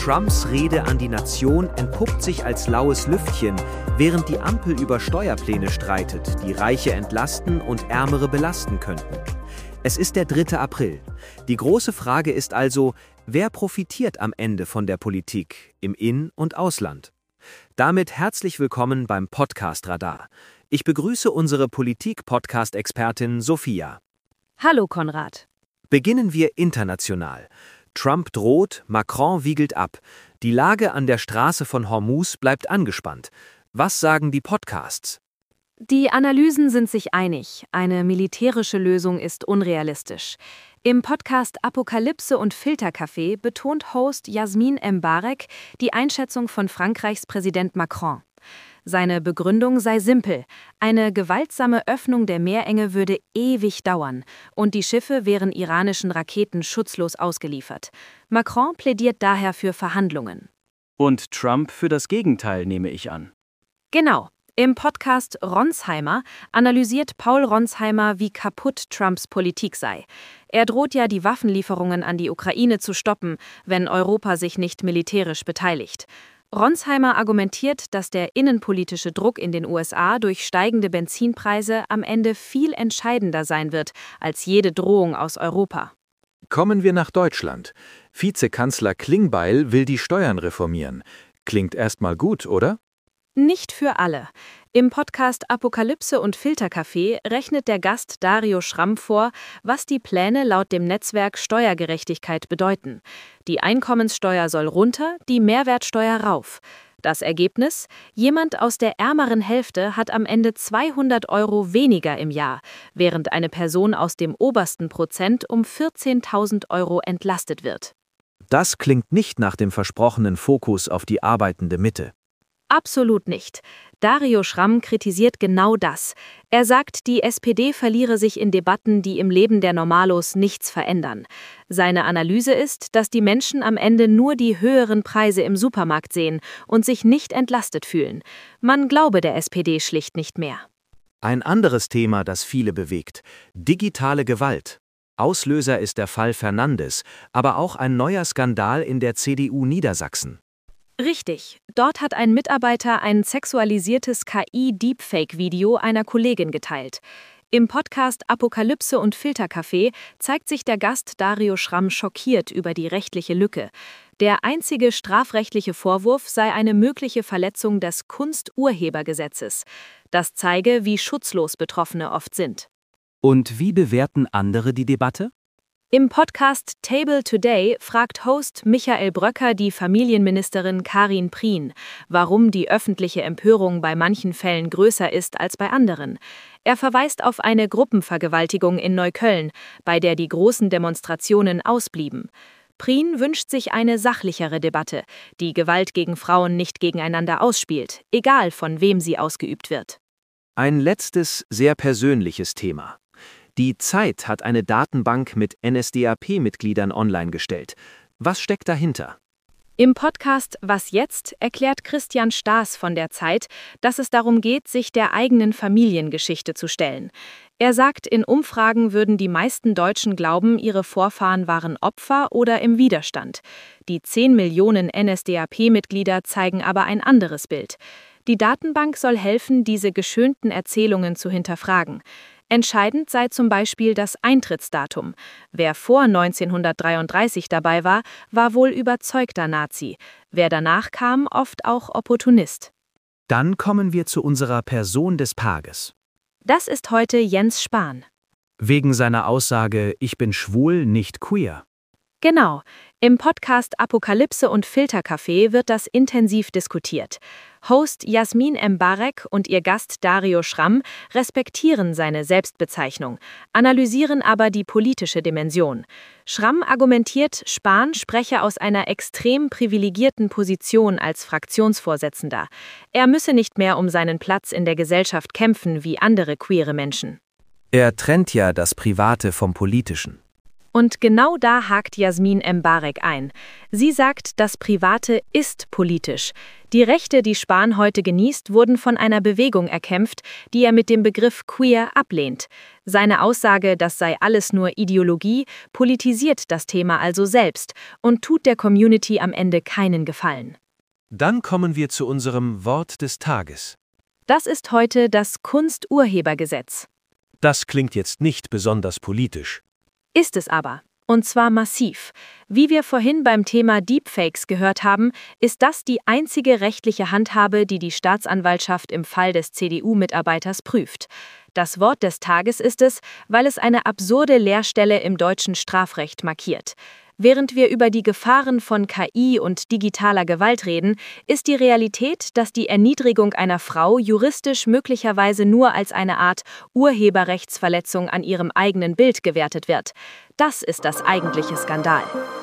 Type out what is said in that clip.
Trumps Rede an die Nation entpuppt sich als laues Lüftchen, während die Ampel über Steuerpläne streitet, die Reiche entlasten und Ärmere belasten könnten. Es ist der 3. April. Die große Frage ist also, wer profitiert am Ende von der Politik im In- und Ausland? Damit herzlich willkommen beim Podcast Radar. Ich begrüße unsere Politik-Podcast-Expertin Sophia. Hallo Konrad. Beginnen wir international. Trump droht, Macron wiegelt ab. Die Lage an der Straße von Hormuz bleibt angespannt. Was sagen die Podcasts? Die Analysen sind sich einig, eine militärische Lösung ist unrealistisch. Im Podcast Apokalypse und Filterkaffee betont Host Yasmin Mbarek die Einschätzung von Frankreichs Präsident Macron. Seine Begründung sei simpel: Eine gewaltsame Öffnung der Meerenge würde ewig dauern und die Schiffe wären iranischen Raketen schutzlos ausgeliefert. Macron plädiert daher für Verhandlungen. Und Trump für das Gegenteil, nehme ich an. Genau. Im Podcast Ronsheimer analysiert Paul Ronsheimer, wie kaputt Trumps Politik sei. Er droht ja, die Waffenlieferungen an die Ukraine zu stoppen, wenn Europa sich nicht militärisch beteiligt. Ronsheimer argumentiert, dass der innenpolitische Druck in den USA durch steigende Benzinpreise am Ende viel entscheidender sein wird als jede Drohung aus Europa. Kommen wir nach Deutschland. Vizekanzler Klingbeil will die Steuern reformieren. Klingt erstmal gut, oder? Nicht für alle. Im Podcast Apokalypse und Filterkaffee rechnet der Gast Dario Schramm vor, was die Pläne laut dem Netzwerk Steuergerechtigkeit bedeuten. Die Einkommenssteuer soll runter, die Mehrwertsteuer rauf. Das Ergebnis? Jemand aus der ärmeren Hälfte hat am Ende 200 € weniger im Jahr, während eine Person aus dem obersten Prozent um 14.000 € entlastet wird. Das klingt nicht nach dem versprochenen Fokus auf die arbeitende Mitte. Absolut nicht. Dario Schramm kritisiert genau das. Er sagt, die SPD verliere sich in Debatten, die im Leben der Normalos nichts verändern. Seine Analyse ist, dass die Menschen am Ende nur die höheren Preise im Supermarkt sehen und sich nicht entlastet fühlen. Man glaube der SPD schlicht nicht mehr. Ein anderes Thema, das viele bewegt: digitale Gewalt. Auslöser ist der Fall Fernandes, aber auch ein neuer Skandal in der CDU Niedersachsen. Richtig. Dort hat ein Mitarbeiter ein sexualisiertes KI-Deepfake-Video einer Kollegin geteilt. Im Podcast Apokalypse und Filterkaffee zeigt sich der Gast Dario Schramm schockiert über die rechtliche Lücke. Der einzige strafrechtliche Vorwurf sei eine mögliche Verletzung des Kunsturhebergesetzes. Das zeige, wie schutzlos Betroffene oft sind. Und wie bewerten andere die Debatte? Im Podcast Table Today fragt Host Michael Bröcker die Familienministerin Karin Prien, warum die öffentliche Empörung bei manchen Fällen größer ist als bei anderen. Er verweist auf eine Gruppenvergewaltigung in Neukölln, bei der die großen Demonstrationen ausblieben. Prien wünscht sich eine sachlichere Debatte, die Gewalt gegen Frauen nicht gegeneinander ausspielt, egal von wem sie ausgeübt wird. Ein letztes, sehr persönliches Thema. Die Zeit hat eine Datenbank mit NSDAP-Mitgliedern online gestellt. Was steckt dahinter? Im Podcast Was jetzt erklärt Christian Staas von der Zeit, dass es darum geht, sich der eigenen Familiengeschichte zu stellen. Er sagt, in Umfragen würden die meisten Deutschen glauben, ihre Vorfahren waren Opfer oder im Widerstand. Die 10 Millionen NSDAP-Mitglieder zeigen aber ein anderes Bild. Die Datenbank soll helfen, diese geschönten Erzählungen zu hinterfragen. Entscheidend sei zum Beispiel das Eintrittsdatum. Wer vor 1933 dabei war, war wohl überzeugter Nazi. Wer danach kam, oft auch Opportunist. Dann kommen wir zu unserer Person des Tages. Das ist heute Jens Spahn. Wegen seiner Aussage, ich bin schwul, nicht queer. Genau. Im Podcast Apokalypse und Filterkaffee wird das intensiv diskutiert. Host Yasmin Mbarek und ihr Gast Dario Schramm respektieren seine Selbstbezeichnung, analysieren aber die politische Dimension. Schramm argumentiert, Spahn spreche aus einer extrem privilegierten Position als Fraktionsvorsitzender. Er müsse nicht mehr um seinen Platz in der Gesellschaft kämpfen wie andere queere Menschen. Er trennt ja das Private vom Politischen. Und genau da hakt Jasmin Mbarek ein. Sie sagt, das Private ist politisch. Die Rechte, die Spahn heute genießt, wurden von einer Bewegung erkämpft, die er mit dem Begriff queer ablehnt. Seine Aussage, das sei alles nur Ideologie, politisiert das Thema also selbst und tut der Community am Ende keinen Gefallen. Dann kommen wir zu unserem Wort des Tages. Das ist heute das Kunsturhebergesetz. Das klingt jetzt nicht besonders politisch. Ist es aber. Und zwar massiv. Wie wir vorhin beim Thema Deepfakes gehört haben, ist das die einzige rechtliche Handhabe, die die Staatsanwaltschaft im Fall des CDU-Mitarbeiters prüft. Das Wort des Tages ist es, weil es eine absurde Leerstelle im deutschen Strafrecht markiert. Während wir über die Gefahren von KI und digitaler Gewalt reden, ist die Realität, dass die Erniedrigung einer Frau juristisch möglicherweise nur als eine Art Urheberrechtsverletzung an ihrem eigenen Bild gewertet wird. Das ist das eigentliche Skandal.